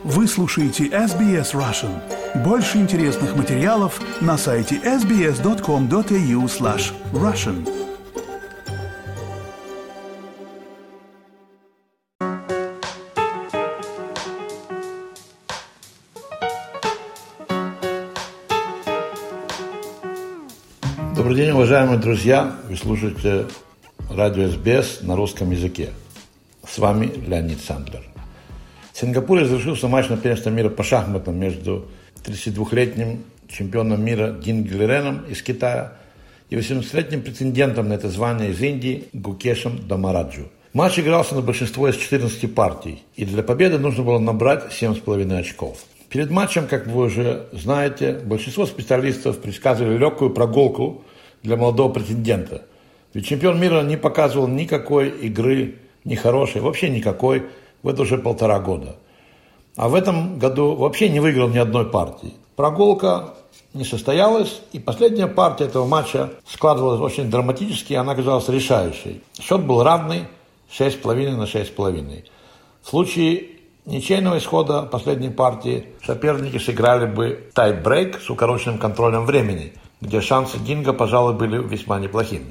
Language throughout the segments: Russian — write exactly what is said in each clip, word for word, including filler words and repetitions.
Вы слушаете эс би эс Russian. Больше интересных материалов на сайте эс би эс точка ком точка эй ю слэш Russian. Добрый день, уважаемые друзья! Вы слушаете радио эс би эс на русском языке. С вами Леонид Сандлер. В Сингапуре завершился матч на первенство мира по шахматам между тридцатидвухлетним чемпионом мира Динго Лиреном из Китая и восемнадцатилетним претендентом на это звание из Индии Гукешем Дамараджу. Матч игрался на большинство из четырнадцати партий, и для победы нужно было набрать семь с половиной очков. Перед матчем, как вы уже знаете, большинство специалистов предсказывали легкую прогулку для молодого претендента. Ведь чемпион мира не показывал никакой игры, ни хорошей, вообще никакой, вот уже полтора года. А в этом году вообще не выиграл ни одной партии. Прогулка не состоялась, и последняя партия этого матча складывалась очень драматически, и она оказалась решающей. Счет был равный шесть с половиной на шесть с половиной. В случае ничейного исхода последней партии соперники сыграли бы тай-брейк с укороченным контролем времени, где шансы Динго, пожалуй, были весьма неплохими.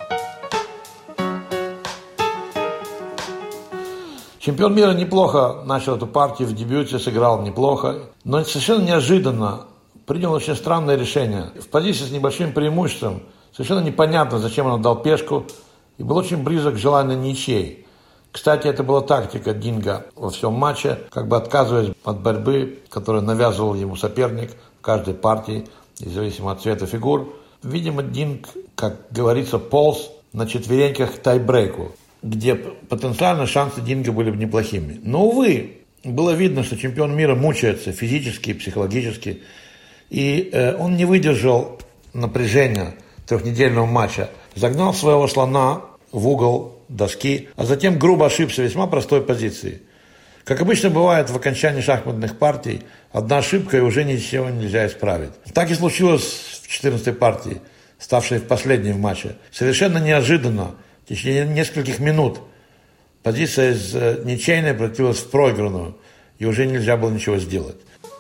Чемпион мира неплохо начал эту партию в дебюте, сыграл неплохо, но совершенно неожиданно принял очень странное решение. В позиции с небольшим преимуществом, совершенно непонятно, зачем он отдал пешку, и был очень близок к желанной ничьей. Кстати, это была тактика Динго во всем матче, как бы отказываясь от борьбы, которую навязывал ему соперник в каждой партии, независимо от цвета фигур. Видимо, Динго, как говорится, полз на четвереньках к тайбрейку, где потенциально шансы Динго были бы неплохими. Но, увы, было видно, что чемпион мира мучается физически и психологически, и э, он не выдержал напряжения трехнедельного матча, загнал своего слона в угол доски, а затем грубо ошибся в весьма простой позиции. Как обычно бывает в окончании шахматных партий, одна ошибка и уже ничего нельзя исправить. Так и случилось в четырнадцатой партии, ставшей в последней в матче. Совершенно неожиданно, в течение нескольких минут позиция из ничейной превратилась в проигранную, и уже нельзя было ничего сделать.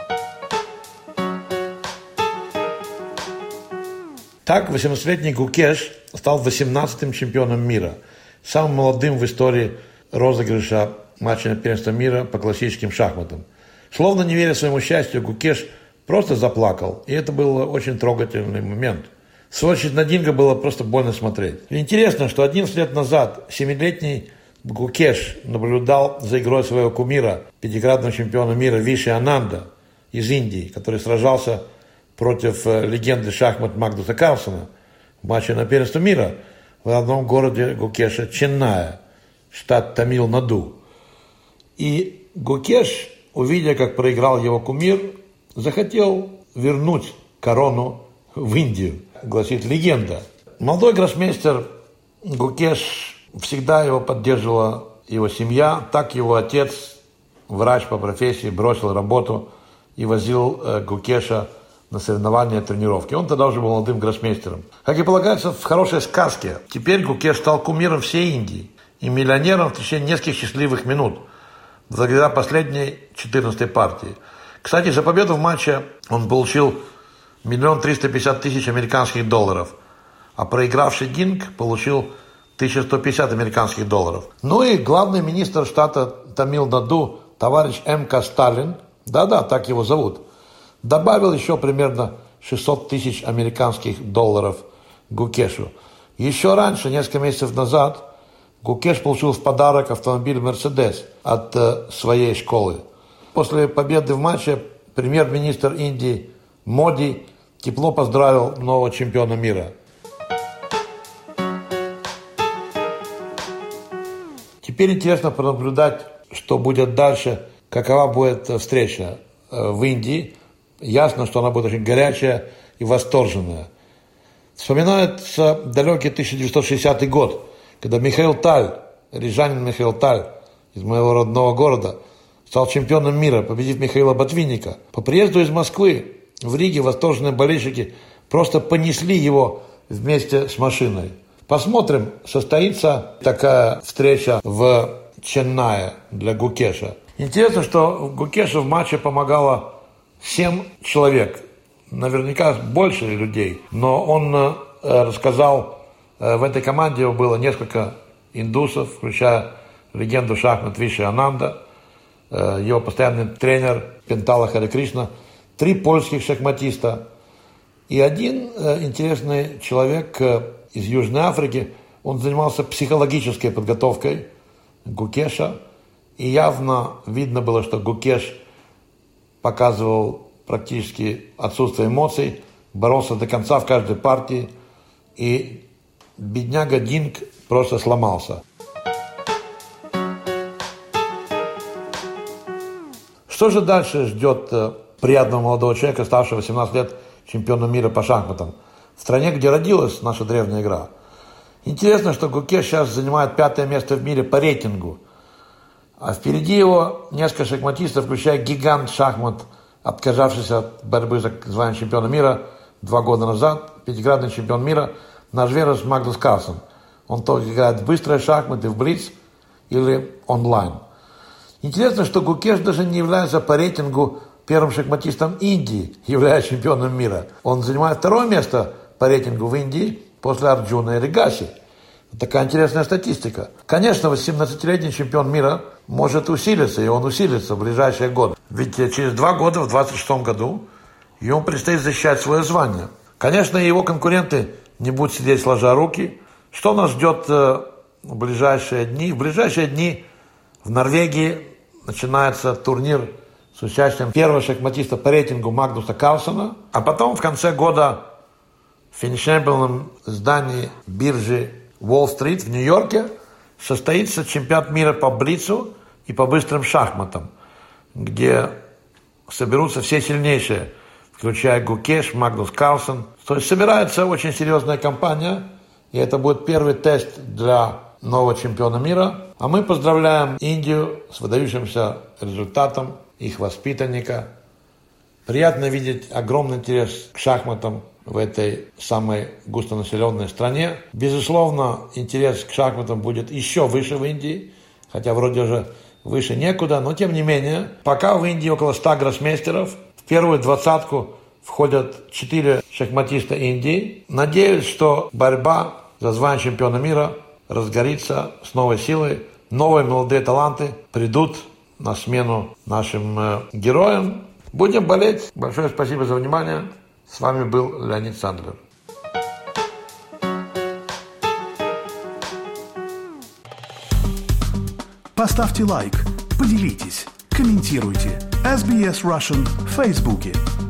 Так, восемнадцатилетний Гукеш стал восемнадцатым чемпионом мира, самым молодым в истории розыгрыша матча на первенство мира по классическим шахматам. Словно не веря своему счастью, Гукеш просто заплакал, и это был очень трогательный момент. В свою очередь на Динго было просто больно смотреть. И интересно, что одиннадцать лет назад семилетний Гукеш наблюдал за игрой своего кумира, пятикратного чемпиона мира Виши Ананда из Индии, который сражался против легенды шахмат Магнуса Карлсона в матче на первенство мира в родном городе Гукеша Ченная, штат Тамил-Наду. И Гукеш, увидя, как проиграл его кумир, захотел вернуть корону в Индию, гласит легенда. Молодой гроссмейстер Гукеш, всегда его поддерживала его семья. Так его отец, врач по профессии, бросил работу и возил э, Гукеша на соревнования, тренировки. Он тогда уже был молодым гроссмейстером. Как и полагается в хорошей сказке, теперь Гукеш стал кумиром всей Индии и миллионером в течение нескольких счастливых минут, благодаря последней четырнадцатой партии. Кстати, за победу в матче он получил миллион триста пятьдесят тысяч американских долларов, а проигравший Динго получил тысячу сто пятьдесят американских долларов. Ну и главный министр штата Тамил-Наду, товарищ Эм Ка Сталин, да-да, так его зовут, добавил еще примерно шестьсот тысяч американских долларов Гукешу. Еще раньше, несколько месяцев назад, Гукеш получил в подарок автомобиль «Мерседес» от э, своей школы. После победы в матче премьер-министр Индии Моди тепло поздравил нового чемпиона мира. Теперь интересно пронаблюдать, что будет дальше, какова будет встреча в Индии. Ясно, что она будет очень горячая и восторженная. Вспоминается далекий тысяча девятьсот шестидесятый год, когда Михаил Таль, рижанин Михаил Таль из моего родного города, стал чемпионом мира, победив Михаила Ботвинника. По приезду из Москвы в Риге восторженные болельщики просто понесли его вместе с машиной. Посмотрим, состоится такая встреча в Ченная для Гукеша. Интересно, что Гукешу в матче помогало семь человек. Наверняка больше людей. Но он э, рассказал, э, в этой команде было несколько индусов, включая легенду шахмат Виши Ананда, э, его постоянный тренер Пентала Харе Кришна, три польских шахматиста и один э, интересный человек э, из Южной Африки. Он занимался психологической подготовкой Гукеша. И явно видно было, что Гукеш показывал практически отсутствие эмоций, боролся до конца в каждой партии, и бедняга Динг просто сломался. Что же дальше ждет приятного молодого человека, ставшего восемнадцать лет чемпионом мира по шахматам, в стране, где родилась наша древняя игра? Интересно, что Гукеш сейчас занимает пятое место в мире по рейтингу. А впереди его несколько шахматистов, включая гигант шахмат, отказавшийся от борьбы за звание чемпиона мира два года назад, пятикратный чемпион мира, наш Верес Магнус Карлсен. Он только играет в быстрые шахматы, в блиц или онлайн. Интересно, что Гукеш даже не является по рейтингу первым шахматистом Индии, являясь чемпионом мира. Он занимает второе место по рейтингу в Индии после Арджуна и Ригаси. Такая интересная статистика. Конечно, восемнадцатилетний чемпион мира может усилиться, и он усилится в ближайшие годы. Ведь через два года, в двадцать шестом году, ему предстоит защищать свое звание. Конечно, его конкуренты не будут сидеть сложа руки. Что нас ждет в ближайшие дни? В ближайшие дни в Норвегии начинается турнир с участием первого шахматиста по рейтингу Магнуса Карлсена, а потом в конце года в финишебельном здании биржи Уолл-стрит в Нью-Йорке состоится чемпионат мира по блицу и по быстрым шахматам, где соберутся все сильнейшие, включая Гукеш, Магнус Карлсен. То есть собирается очень серьезная кампания, и это будет первый тест для нового чемпиона мира. А мы поздравляем Индию с выдающимся результатом их воспитанника. Приятно видеть огромный интерес к шахматам в этой самой густонаселенной стране. Безусловно, интерес к шахматам будет еще выше в Индии, хотя вроде уже выше некуда, но тем не менее, пока в Индии около ста гроссмейстеров, в первую двадцатку входят четыре шахматиста Индии. Надеюсь, что борьба за звание чемпиона мира разгорится с новой силой. Новые молодые таланты придут на смену нашим э, героям. Будем болеть. Большое спасибо за внимание. С вами был Леонид Сандлер. Поставьте лайк, поделитесь, комментируйте. эс би эс Russian в Фейсбуке.